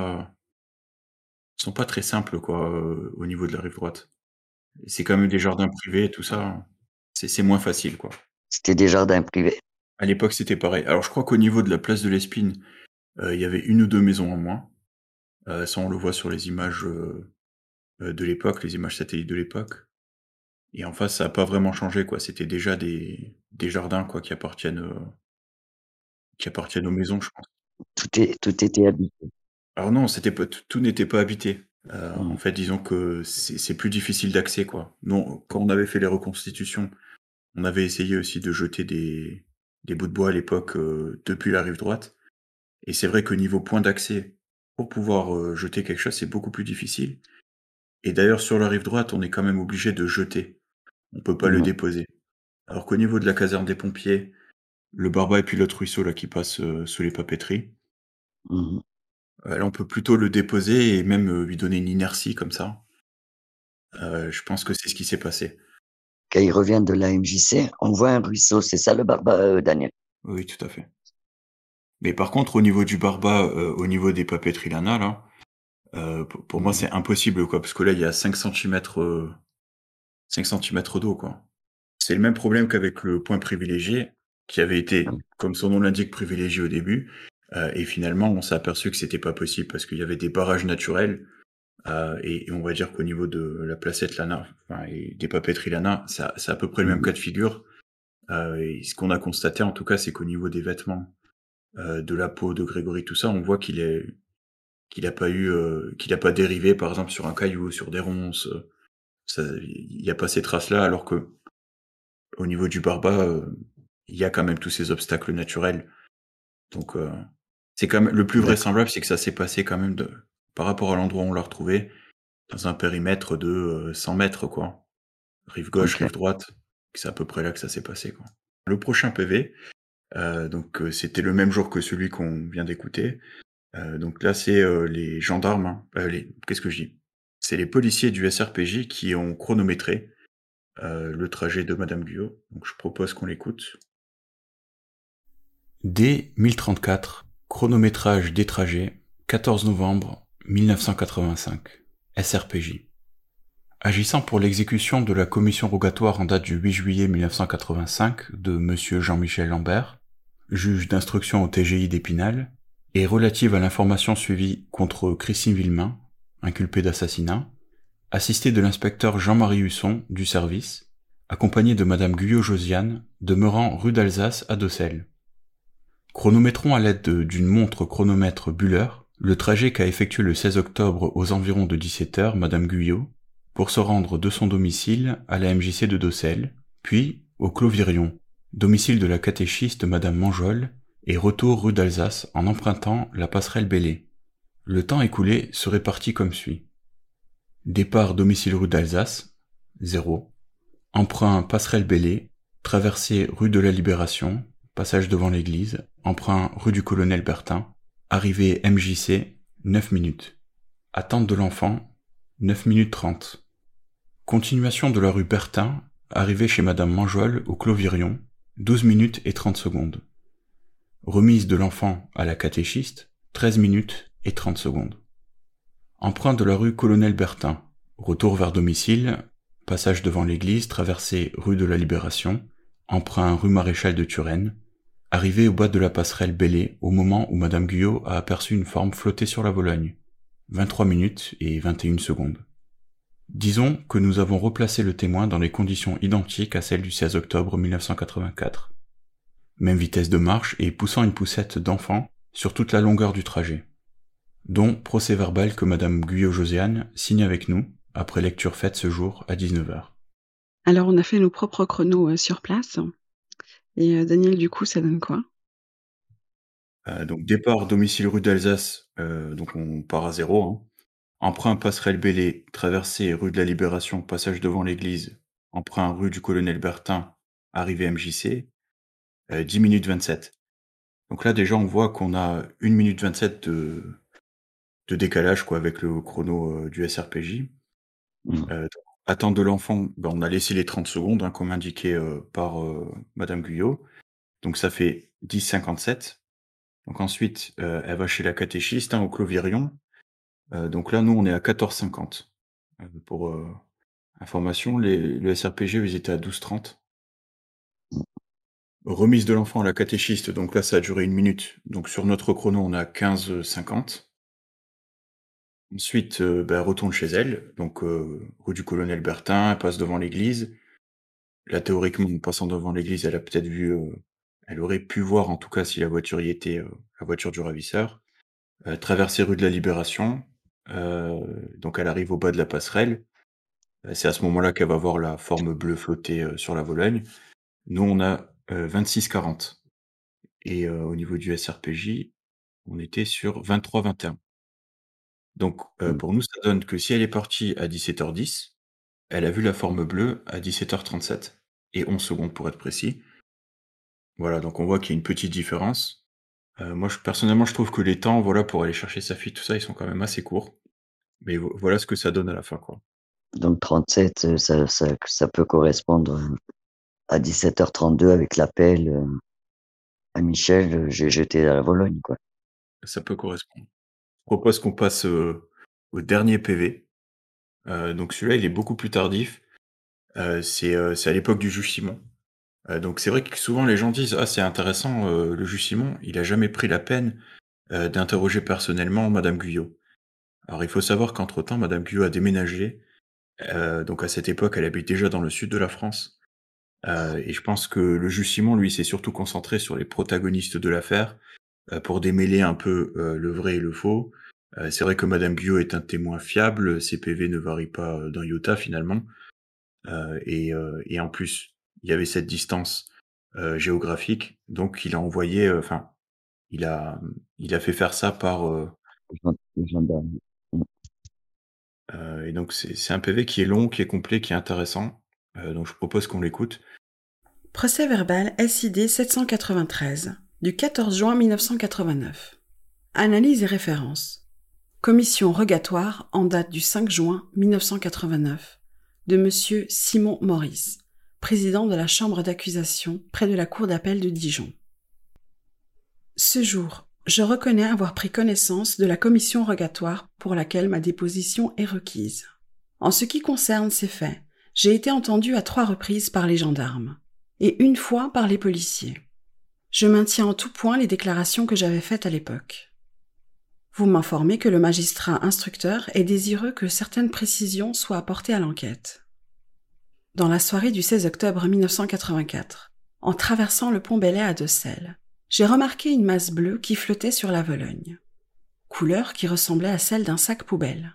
sont pas très simples quoi, au niveau de la rive droite. C'est quand même des jardins privés et tout ça, c'est moins facile quoi. C'était des jardins privés. À l'époque, c'était pareil. Alors je crois qu'au niveau de la place de l'Espine, il y avait une ou 2 maisons en moins, ça on le voit sur les images, de l'époque, les images satellites de l'époque et en face, ça a pas vraiment changé quoi, c'était déjà des jardins quoi qui appartiennent aux maisons, je pense. Tout était habité. Alors non, c'était pas tout n'était pas habité. En Mmh. fait, disons que c'est plus difficile d'accès, quoi. Non, quand on avait fait les reconstitutions, on avait essayé aussi de jeter des bouts de bois à l'époque, depuis la rive droite et c'est vrai que niveau point d'accès, pour pouvoir, jeter quelque chose, c'est beaucoup plus difficile et d'ailleurs sur la rive droite, on est quand même obligé de jeter. On peut pas le Mmh. déposer. Alors qu'au niveau de la caserne des pompiers, le Barba et puis l'autre ruisseau là qui passe, sous les papeteries, Mmh. là on peut plutôt le déposer et même, lui donner une inertie comme ça. Je pense que c'est ce qui s'est passé. Quand ils reviennent de la MJC, on voit un ruisseau, c'est ça le Barba, Daniel? Oui, tout à fait. Mais par contre, au niveau du Barba, au niveau des papeteries Lana, là, pour moi, Mmh. c'est impossible, quoi, parce que là, il y a 5 centimètres d'eau, quoi. C'est le même problème qu'avec le point privilégié, qui avait été, comme son nom l'indique, privilégié au début, et finalement, on s'est aperçu que c'était pas possible parce qu'il y avait des barrages naturels, et on va dire qu'au niveau de la placette Lana, enfin et des papeteries Lana, c'est à peu près le même Mmh. cas de figure, et ce qu'on a constaté, en tout cas, c'est qu'au niveau des vêtements, de la peau de Grégory, tout ça, on voit qu'il a pas dérivé, par exemple, sur un caillou, sur des ronces, ça il y a pas ces traces-là, alors que au niveau du Barba, il y a quand même tous ces obstacles naturels. Donc, c'est quand même le plus D'accord, vraisemblable, c'est que ça s'est passé quand même par rapport à l'endroit où on l'a retrouvé, dans un périmètre de, 100 m quoi. Rive gauche, OK. rive droite, c'est à peu près là que ça s'est passé, quoi. Le prochain PV, donc, c'était le même jour que celui qu'on vient d'écouter. Donc là, c'est, les gendarmes, hein, qu'est-ce que je dis? C'est les policiers du SRPJ qui ont chronométré, le trajet de madame Guyot, donc je propose qu'on l'écoute. D 1034, chronométrage des trajets, 14 novembre 1985, SRPJ. Agissant pour l'exécution de la commission rogatoire en date du 8 juillet 1985 de monsieur Jean-Michel Lambert, juge d'instruction au TGI d'Épinal, et relative à l'information suivie contre Christine Villemain, inculpée d'assassinat, assisté de l'inspecteur Jean-Marie Husson du service, accompagné de madame Guyot-Josiane, demeurant rue d'Alsace à Docelles. Chronométrons à l'aide d'une montre chronomètre Buller le trajet qu'a effectué le 16 octobre aux environs de 17h madame Guyot pour se rendre de son domicile à la MJC de Docelles, puis au Clos Virion, domicile de la catéchiste madame Manjol, et retour rue d'Alsace en empruntant la passerelle Bellay. Le temps écoulé se répartit comme suit. Départ domicile rue d'Alsace, 0. Emprunt passerelle Bellay, traversée rue de la Libération, passage devant l'église, emprunt rue du Colonel Bertin, arrivée MJC, 9 minutes. Attente de l'enfant, 9 minutes 30. Continuation de la rue Bertin, arrivée chez madame Manjol au Clos Virion, 12 minutes et 30 secondes. Remise de l'enfant à la catéchiste, 13 minutes et 30 secondes. Emprunt de la rue Colonel Bertin, retour vers domicile, passage devant l'église, traversée rue de la Libération, emprunt rue Maréchal de Turenne, arrivée au bas de la passerelle Bellay au moment où madame Guyot a aperçu une forme flotter sur la Vologne, 23 minutes et 21 secondes. Disons que nous avons replacé le témoin dans les conditions identiques à celles du 16 octobre 1984. Même vitesse de marche et poussant une poussette d'enfant sur toute la longueur du trajet. Dont procès-verbal que madame Guyot-Josiane signe avec nous, après lecture faite ce jour à 19h. Alors, on a fait nos propres chronos sur place. Et Daniel, du coup, ça donne quoi? Donc départ domicile rue d'Alsace, donc on part à 0, hein. Emprunt passerelle Bellay, traversée rue de la Libération, passage devant l'église, emprunt rue du Colonel Bertin, arrivée MJC, 10 minutes 27. Donc là déjà on voit qu'on a 1 minute 27 de décalage quoi avec le chrono du SRPJ. Attente de l'enfant, on a laissé les 30 secondes hein, comme indiqué par madame Guyot. Donc ça fait 10,57. Donc ensuite elle va chez la catéchiste hein, au Clos Virion. Donc là nous on est à 14,50. Pour information, le SRPG ils étaient à 12,30. Remise de l'enfant à la catéchiste, donc là ça a duré 1 minute. Donc sur notre chrono on est à 15,50. Ensuite, elle retourne chez elle, donc rue du Colonel Bertin, elle passe devant l'église. Là, théoriquement, en passant devant l'église, elle a peut-être vu, elle aurait pu voir, en tout cas, si la voiture y était, la voiture du ravisseur. Traverser rue de la Libération, donc elle arrive au bas de la passerelle. C'est à ce moment-là qu'elle va voir la forme bleue flotter, sur la Vologne. Nous, on a, 26,40 et au niveau du SRPJ, on était sur 23,21. Donc, pour nous, ça donne que si elle est partie à 17h10, elle a vu la forme bleue à 17h37 et 11 secondes pour être précis. Voilà, donc on voit qu'il y a une petite différence. Moi, personnellement, je trouve que les temps, voilà, pour aller chercher sa fille, tout ça, ils sont quand même assez courts. Mais voilà ce que ça donne à la fin, quoi. Donc 37, ça peut correspondre à 17h32 avec l'appel à Michel, j'étais à la Vologne, quoi. Ça peut correspondre. Je propose qu'on passe au dernier PV. Donc celui-là, il est beaucoup plus tardif. C'est à l'époque du juge Simon. Donc c'est vrai que souvent les gens disent: «Ah c'est intéressant, le juge Simon, il a jamais pris la peine, d'interroger personnellement madame Guyot». Alors il faut savoir qu'entre-temps madame Guyot a déménagé, donc à cette époque elle habite déjà dans le sud de la France, et je pense que le juge Simon lui s'est surtout concentré sur les protagonistes de l'affaire, pour démêler un peu, le vrai et le faux. C'est vrai que madame Guyot est un témoin fiable, ses PV ne varient pas, d'un iota finalement. Et en plus, il y avait cette distance, géographique, donc il a envoyé, enfin, il a, il a fait faire ça par, Les gendarmes. Mmh. et donc c'est un PV qui est long, qui est complet, qui est intéressant, donc je propose qu'on l'écoute. Procès verbal SID 793 du 14 juin 1989. Analyse et référence. Commission rogatoire en date du 5 juin 1989 de Monsieur Simon Maurice, président de la chambre d'accusation près de la cour d'appel de Dijon. Ce jour, je reconnais avoir pris connaissance de la commission rogatoire pour laquelle ma déposition est requise. En ce qui concerne ces faits, j'ai été entendu à 3 reprises par les gendarmes et une fois par les policiers. Je maintiens en tout point les déclarations que j'avais faites à l'époque. Vous m'informez que le magistrat instructeur est désireux que certaines précisions soient apportées à l'enquête. Dans la soirée du 16 octobre 1984, en traversant le pont Bellay à Decelles, j'ai remarqué une masse bleue qui flottait sur la Vologne, couleur qui ressemblait à celle d'un sac poubelle.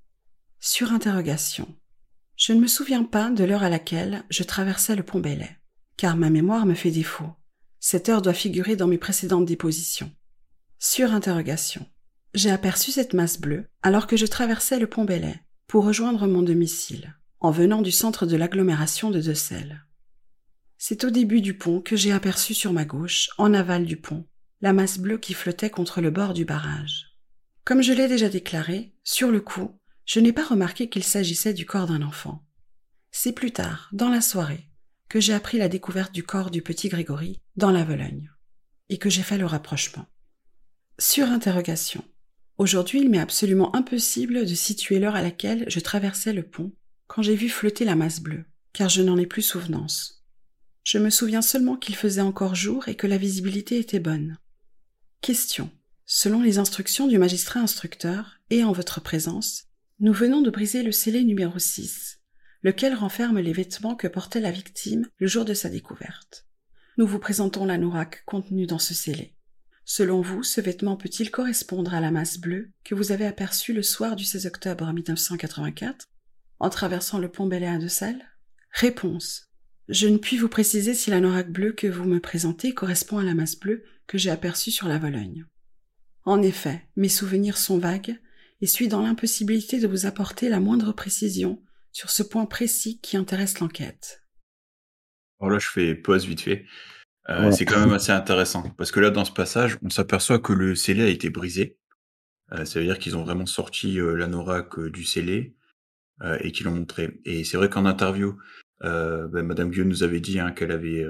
Sur interrogation, je ne me souviens pas de l'heure à laquelle je traversais le pont Bellay, car ma mémoire me fait défaut. Cette heure doit figurer dans mes précédentes dépositions. Sur interrogation, j'ai aperçu cette masse bleue alors que je traversais le pont Bellay pour rejoindre mon domicile, en venant du centre de l'agglomération de Decelles. C'est au début du pont que j'ai aperçu sur ma gauche, en aval du pont, la masse bleue qui flottait contre le bord du barrage. Comme je l'ai déjà déclaré, sur le coup, je n'ai pas remarqué qu'il s'agissait du corps d'un enfant. C'est plus tard, dans la soirée, que j'ai appris la découverte du corps du petit Grégory dans la Vologne, et que j'ai fait le rapprochement. Sur interrogation. Aujourd'hui, il m'est absolument impossible de situer l'heure à laquelle je traversais le pont quand j'ai vu flotter la masse bleue, car je n'en ai plus souvenance. Je me souviens seulement qu'il faisait encore jour et que la visibilité était bonne. Question. Selon les instructions du magistrat instructeur et en votre présence, nous venons de briser le scellé numéro 6, lequel renferme les vêtements que portait la victime le jour de sa découverte. Nous vous présentons l'anorak contenu dans ce scellé. Selon vous, ce vêtement peut-il correspondre à la masse bleue que vous avez aperçue le soir du 16 octobre 1984 en traversant le pont Bellay à Decelles? Réponse. Je ne puis vous préciser si l'anorak bleu que vous me présentez correspond à la masse bleue que j'ai aperçue sur la Vologne. En effet, mes souvenirs sont vagues et suis dans l'impossibilité de vous apporter la moindre précision sur ce point précis qui intéresse l'enquête. Alors là, je fais pause vite fait. Ouais. C'est quand même assez intéressant parce que là, dans ce passage, on s'aperçoit que le scellé a été brisé. Ça veut dire qu'ils ont vraiment sorti l'anorak du scellé et qu'ils l'ont montré. Et c'est vrai qu'en interview, Madame Guillaume nous avait dit qu'elle avait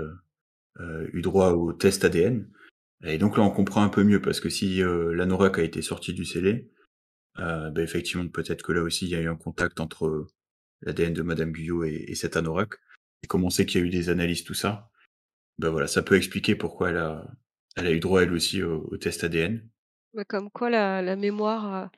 eu droit au test ADN. Et donc là, on comprend un peu mieux parce que si l'anorak a été sorti du scellé, effectivement, peut-être que là aussi, il y a eu un contact entre l'ADN de Madame Guyot et cet anorak. Et comme on sait qu'il y a eu des analyses, tout ça, voilà, ça peut expliquer pourquoi elle a eu droit elle aussi au test ADN. Comme quoi la mémoire,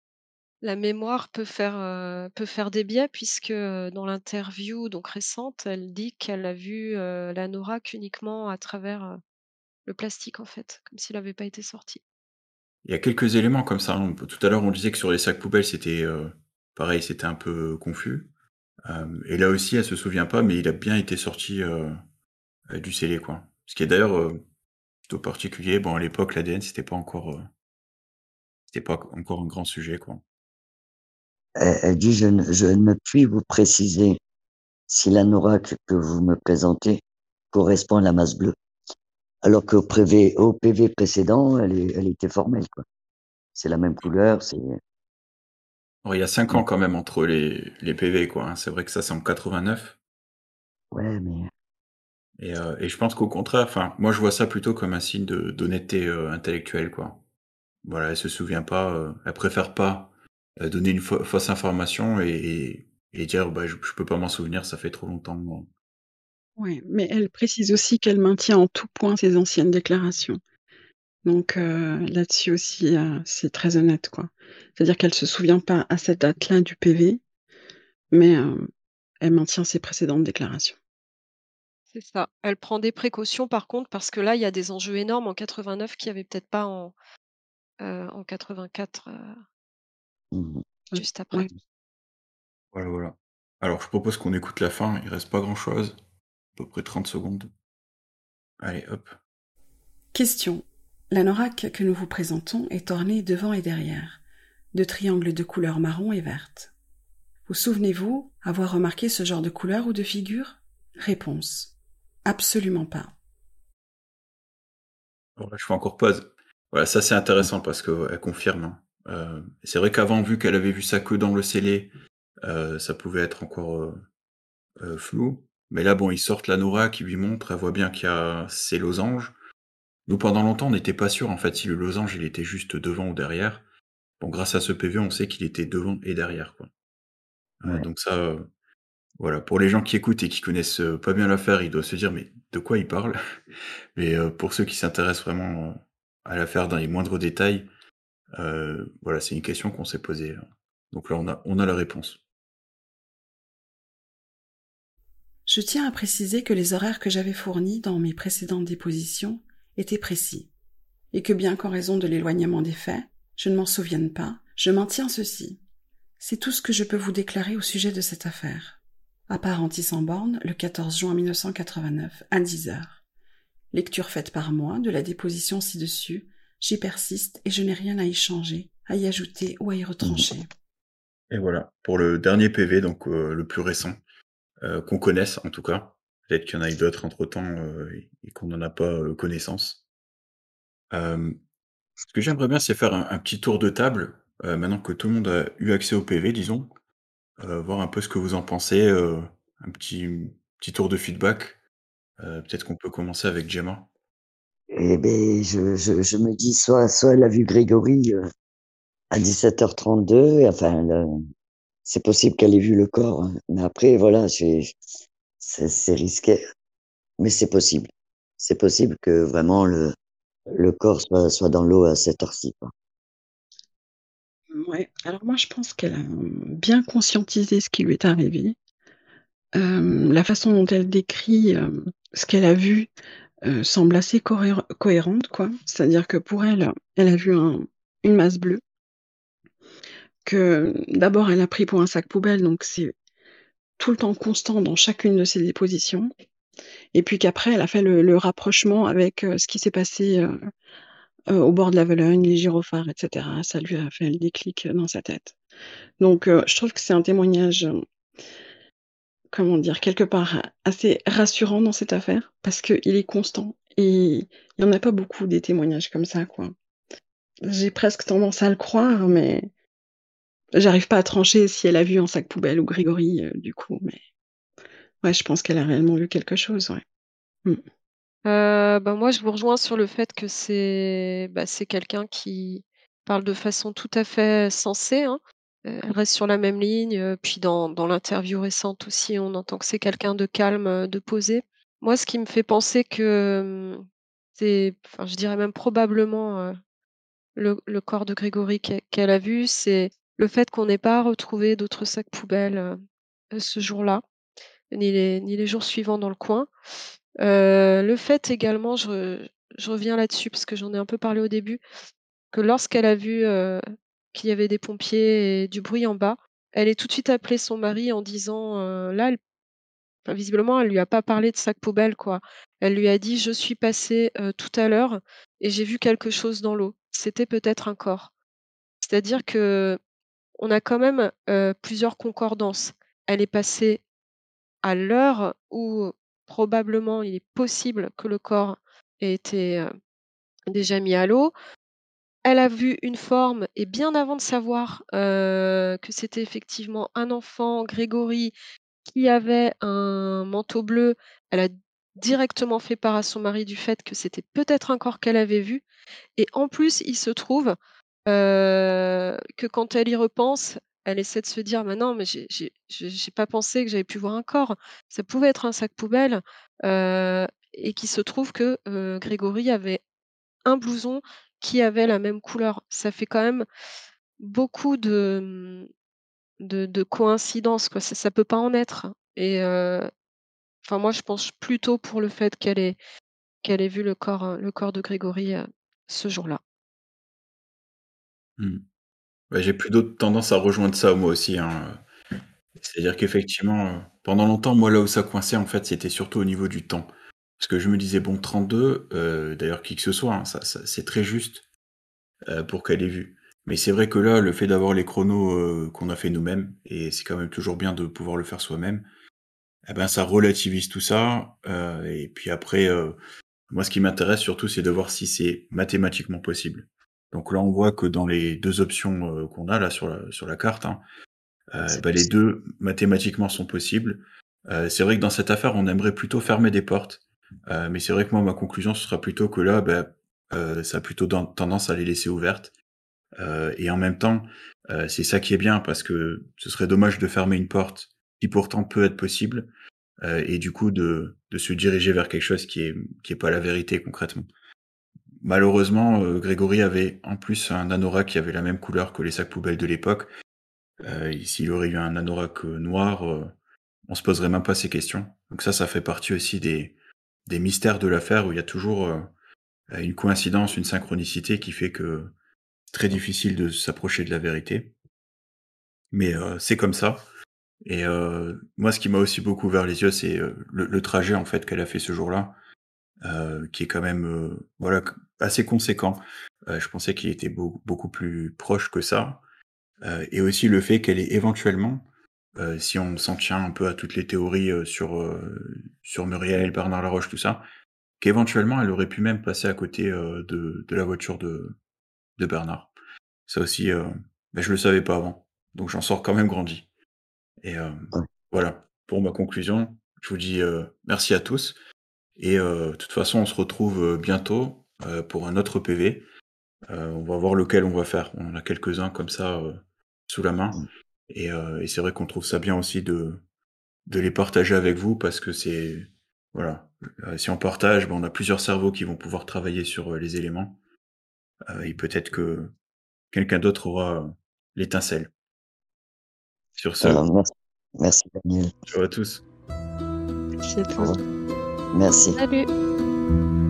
peut faire des biais puisque, dans l'interview donc récente, elle dit qu'elle a vu, l'anorak uniquement à travers, le plastique en fait, comme s'il avait pas été sorti. Il y a quelques éléments comme ça, tout à l'heure, on disait que sur les sacs poubelles, c'était, pareil, c'était un peu confus. Et là aussi, elle se souvient pas, mais il a bien été sorti, du scellé, quoi. Ce qui est d'ailleurs, plutôt particulier. Bon, à l'époque, l'ADN, c'était pas encore un grand sujet, quoi. Elle dit: Je ne puis vous préciser si l'anorak que vous me présentez correspond à la masse bleue. Alors qu'au au PV précédent, elle était formelle, quoi. C'est la même couleur, c'est Alors, il y a 5 ans quand même entre les PV, quoi, hein. C'est vrai que ça, c'est en 89 ouais, mais et je pense qu'au contraire, enfin, moi, je vois ça plutôt comme un signe d'honnêteté, intellectuelle, quoi. Voilà, elle se souvient pas, elle préfère pas, donner une fausse information et dire: je peux pas m'en souvenir, ça fait trop longtemps». Oui, mais elle précise aussi qu'elle maintient en tout point ses anciennes déclarations. Donc là-dessus aussi, c'est très honnête, quoi. C'est-à-dire qu'elle se souvient pas à cette date-là du PV, mais elle maintient ses précédentes déclarations. C'est ça. Elle prend des précautions par contre parce que là, il y a des enjeux énormes en 89 qu'il y avait peut-être pas en 84, mmh juste après. Ouais. Voilà, voilà. Alors je propose qu'on écoute la fin, il reste pas grand-chose, à peu près 30 secondes. Allez, hop. Question. L'anorak que nous vous présentons est orné devant et derrière, de triangles de couleur marron et verte. Vous souvenez-vous avoir remarqué ce genre de couleur ou de figure? Réponse. Absolument pas. Alors là, je fais encore pause. Voilà, ça c'est intéressant parce qu'elle confirme, hein. C'est vrai qu'avant, vu qu'elle avait vu ça que dans le scellé, ça pouvait être encore, flou. Mais là, bon, ils sortent la Nora qui lui montre, elle voit bien qu'il y a ces losanges. Nous, pendant longtemps, on n'était pas sûr en fait si le losange, il était juste devant ou derrière. Bon, grâce à ce PV, on sait qu'il était devant et derrière, quoi. Ouais. Donc ça, voilà, pour les gens qui écoutent et qui connaissent, pas bien l'affaire, ils doivent se dire: «Mais de quoi il parle?» Mais, pour ceux qui s'intéressent vraiment, à l'affaire dans les moindres détails, voilà, c'est une question qu'on s'est posée, donc là, on a la réponse. Je tiens à préciser que les horaires que j'avais fournis dans mes précédentes dépositions étaient précis, et que bien qu'en raison de l'éloignement des faits, je ne m'en souvienne pas, je maintiens ceci. C'est tout ce que je peux vous déclarer au sujet de cette affaire. Apparenti sans borne, le 14 juin 1989, à 10 heures. Lecture faite par moi de la déposition ci-dessus. J'y persiste et je n'ai rien à y changer, à y ajouter ou à y Mmh. retrancher. Et voilà, pour le dernier PV, donc, le plus récent, qu'on connaisse en tout cas. Peut-être qu'il y en a eu d'autres entre-temps, et qu'on n'en a pas, connaissance. Hem, Ce que j'aimerais bien, c'est faire un petit tour de table, maintenant que tout le monde a eu accès au PV, disons, voir un peu ce que vous en pensez, un petit tour de feedback. Peut-être qu'on peut commencer avec Gemma? Et beh, je me dis soit elle a vu Grégory, à 17h32, enfin le c'est possible qu'elle ait vu le corps, hein, mais après voilà, c'est risqué, mais c'est possible. C'est possible que vraiment le corps soit dans l'eau à cette heure-ci, quoi. Ouais, alors moi je pense qu'elle a bien conscientisé ce qui lui est arrivé. La façon dont elle décrit, ce qu'elle a vu, semble assez cohérente, quoi. C'est-à-dire que pour elle, elle a vu une masse bleue, que d'abord elle a pris pour un sac poubelle, donc c'est tout le temps constant dans chacune de ses dépositions, et puis qu'après elle a fait le rapprochement avec, ce qui s'est passé, au bord de la Vologne, les gyrophares et cetera. Ça lui a fait le déclic, dans sa tête. Donc je trouve que c'est un témoignage, comment dire? Quelque part assez rassurant dans cette affaire, parce qu'il est constant et il y en a pas beaucoup des témoignages comme ça, quoi. J'ai presque tendance à le croire, mais j'arrive pas à trancher si elle a vu un sac poubelle ou Grégory, du coup, mais ouais, je pense qu'elle a réellement vu quelque chose, ouais. Mmh. Bah, moi, je vous rejoins sur le fait que c'est quelqu'un qui parle de façon tout à fait sensée, hein. Elle reste sur la même ligne, puis dans l'interview récente aussi, on entend que c'est quelqu'un de calme, de posé. Moi, ce qui me fait penser que, c'est enfin, je dirais même probablement, le corps de Grégory qu'elle a vu, c'est le fait qu'on n'ait pas retrouvé d'autres sacs poubelles, ce jour-là, ni les jours suivants dans le coin. Le fait également, je reviens là-dessus parce que j'en ai un peu parlé au début, que lorsqu'elle a vu, qu'il y avait des pompiers et du bruit en bas, elle est tout de suite appelé son mari en disant, là, enfin, visiblement, elle lui a pas parlé de sac poubelle, quoi. Elle lui a dit: «Je suis passée, tout à l'heure et j'ai vu quelque chose dans l'eau. C'était peut-être un corps». C'est-à-dire que on a quand même, plusieurs concordances. Elle est passée à l'heure où probablement il est possible que le corps ait été, déjà mis à l'eau. Elle a vu une forme et bien avant de savoir, que c'était effectivement un enfant, Grégory, qui avait un manteau bleu, elle a directement fait part à son mari du fait que c'était peut-être un corps qu'elle avait vu et en plus, il se trouve, que quand elle y repense, elle essaie de se dire: «Mais non, mais j'ai pas pensé que j'avais pu voir un corps. Ça pouvait être un sac poubelle», et qu'il se trouve que, Grégory avait un blouson qui avait la même couleur. Ça fait quand même beaucoup de coïncidences, quoi. Ça peut pas en être et enfin moi, je pense plutôt pour le fait qu'elle ait vu le corps de Grégory, ce jour-là. Mmh. Ouais, j'ai plutôt tendance à rejoindre ça moi aussi, hein, c'est-à-dire qu'effectivement, pendant longtemps, moi, là où ça coinçait, en fait, c'était surtout au niveau du temps. Parce que je me disais: «Bon 32, d'ailleurs qui que ce soit, hein, ça c'est très juste, pour qu'elle ait vu». Mais c'est vrai que là, le fait d'avoir les chronos, qu'on a fait nous-mêmes et c'est quand même toujours bien de pouvoir le faire soi-même, et ben, ça relativise tout ça, et puis après, Moi, ce qui m'intéresse surtout, c'est de voir si c'est mathématiquement possible. Donc là, on voit que dans les 2 options, qu'on a là sur la carte, hein, C'est bah, les possible. 2 mathématiquement sont possibles. C'est vrai que dans cette affaire, on aimerait plutôt fermer des portes, mais c'est vrai que moi, ma conclusion, ce sera plutôt que là, bah, ça a plutôt tendance à les laisser ouvertes. Et en même temps, c'est ça qui est bien parce que ce serait dommage de fermer une porte qui pourtant peut être possible, et du coup de se diriger vers quelque chose qui est pas la vérité concrètement. Malheureusement, Grégory avait en plus un anorak qui avait la même couleur que les sacs poubelles de l'époque. Et s'il aurait eu un anorak, noir, on se poserait même pas ces questions. Donc ça fait partie aussi des mystères de l'affaire où il y a toujours, une coïncidence, une synchronicité qui fait que c'est très difficile de s'approcher de la vérité. Mais, c'est comme ça. Et moi, ce qui m'a aussi beaucoup ouvert les yeux, c'est, le trajet, en fait, qu'elle a fait ce jour-là, qui est quand même, voilà, assez conséquent. Je pensais qu'il était beaucoup plus proche que ça, et aussi le fait qu'elle ait éventuellement, si on s'en tient un peu à toutes les théories, sur Muriel, Bernard Laroche, tout ça, qu'éventuellement elle aurait pu même passer à côté, de la voiture de Bernard. Ça aussi, bah, je le savais pas avant, donc j'en sors quand même grandi. Et Ouais. voilà, pour ma conclusion, je vous dis, merci à tous et de toute façon, on se retrouve, bientôt, pour un autre PV. On va voir lequel on va faire. On en a quelques-uns comme ça, sous la main Mmh. et c'est vrai qu'on trouve ça bien aussi de les partager avec vous parce que c'est voilà, si on partage, ben, on a plusieurs cerveaux qui vont pouvoir travailler sur, les éléments, et peut-être que quelqu'un d'autre aura, l'étincelle. Sur ce, Merci. Merci Daniel. ciao à tous. Merci à Au toi. revoir. Merci. Salut.